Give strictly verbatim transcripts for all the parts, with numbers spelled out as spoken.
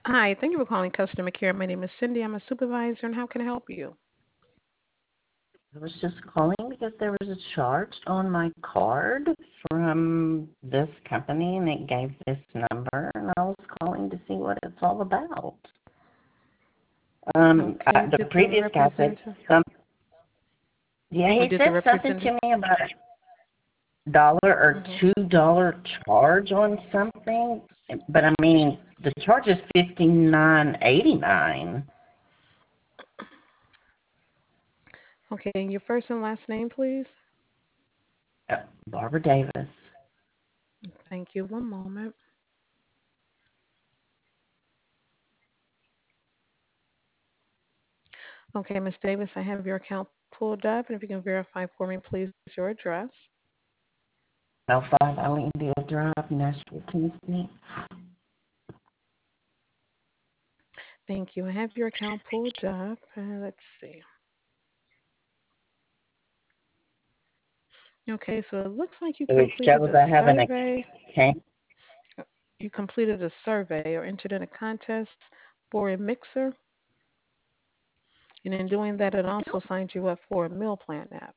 Hi, thank you for calling customer care. My name is Cindy. I'm a supervisor, and how can I help you? I was just calling because there was a charge on my card from this company, and it gave this number, and I was calling to see what it's all about. Um, uh, Okay, the did the previous guy said representative, some, yeah, or he did the said something representative? to me about a dollar or Hmm. two dollar charge on something, but I mean the charge is fifty nine eighty nine. Okay, and your first and last name, please. Uh, Barbara Davis. Thank you. One moment. Okay, Miss Davis, I have your account pulled up, and if you can verify for me, please, your address. Oh five Allendia Drive, Nashville, Tennessee. Thank you. I have your account pulled up. Uh, let's see. Okay, so it looks like you So it completed shows a I have an survey. account. You completed a survey or entered in a contest for a mixer, and in doing that, it also signed you up for a meal plan app.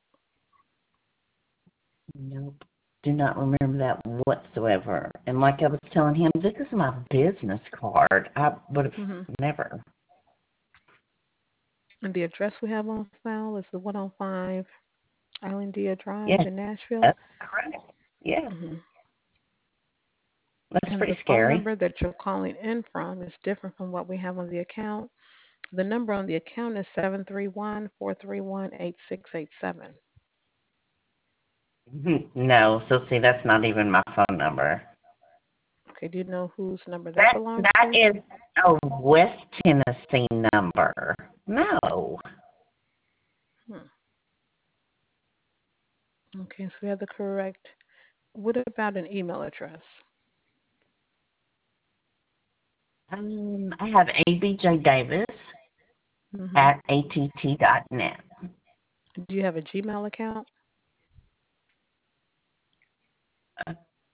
Nope. Do not remember that whatsoever. And like I was telling him, this is my business card. I would have Hmm. never. And the address we have on file is the one oh five Islandia Drive Yes, in Nashville. that's correct. Yeah, Hmm. that's And pretty the phone scary. number that you're calling in from is different from what we have on the account. The number on the account is seven three one, four three one, eight six eight seven. No, so see, that's not even my phone number. Okay, do you know whose number that That belongs that to? is a West Tennessee number. No. Hmm. Okay, so we have the correct. What about an email address? Um, I have A B J Davis Hmm. at A T T dot net. Do you have a Gmail account? Uh,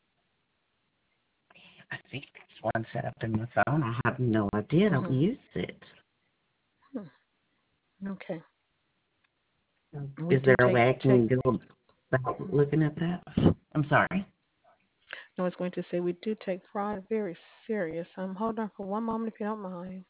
I think there's one set up in my phone. I have no idea. I don't Hmm. use it. Hmm. Okay. We Is do there a take way I take. can go about Mhm. looking at that? I'm sorry. I was going to say we do take fraud very serious. Um, hold on for one moment if you don't mind.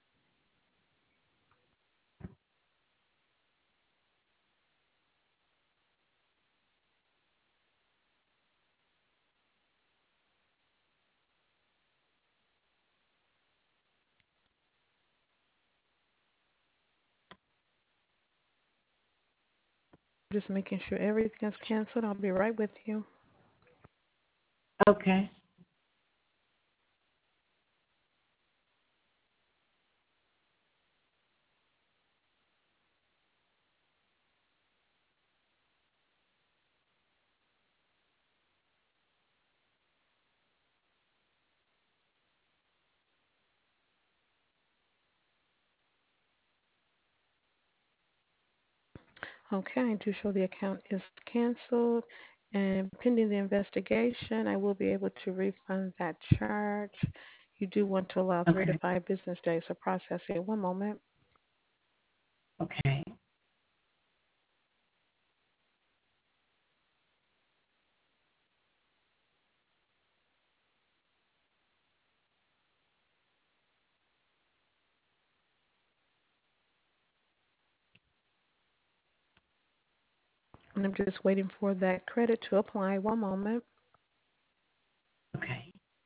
Just making sure everything is canceled. I'll be right with you. Okay. Okay, I do show the account is canceled, and pending the investigation, I will be able to refund that charge. You do want to allow three to Okay. five business days for processing. One moment. Okay. And I'm just waiting for that credit to apply. One moment. Okay.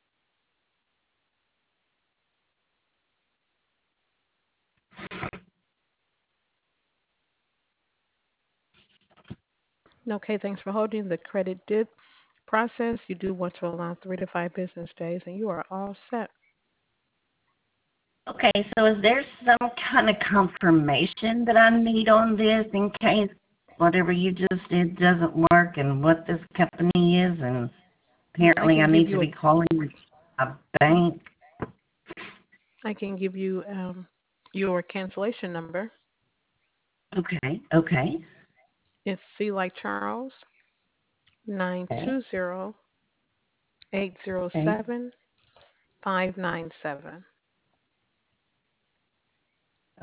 Okay, thanks for holding. The credit did process. You do want to allow three to five business days, and you are all set. Okay. So is there some kind of confirmation that I need on this in case whatever you just did doesn't work and what this company is? And I apparently I can give need to you a be calling a bank. I can give you um, your cancellation number. Okay. Okay. It's C like Charles nine Okay. two zero eight zero Okay. seven five nine seven.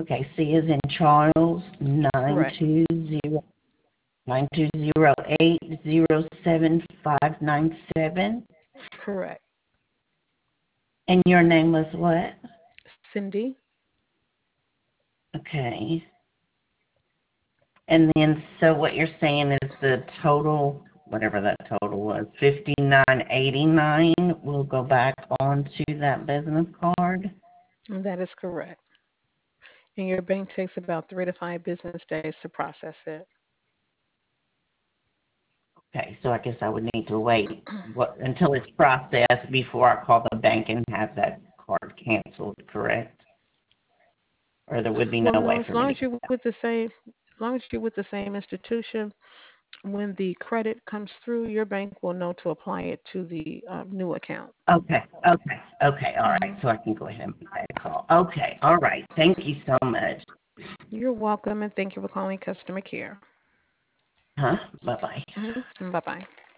Okay, C is in Charles, nine Correct. two zero nine two zero eight zero seven five nine seven. Correct. And your name was what? Cindy. Okay. And then, so what you're saying is the total, whatever that total was, fifty-nine eighty-nine will go back onto that business card? That is correct. And your bank takes about three to five business days to process it. Okay, so I guess I would need to wait what, until it's processed before I call the bank and have that card canceled, correct? Or there would be Well, no no, way as for me long to as get you're with the same, as long as you're with the same institution, when the credit comes through, your bank will know to apply it to the um, new account. that? Okay, okay, okay, all right. Hmm. So I can go ahead and make that call. Okay, all right. Thank you so much. You're welcome, and thank you for calling customer care. Huh? Bye-bye. Hmm. Bye bye.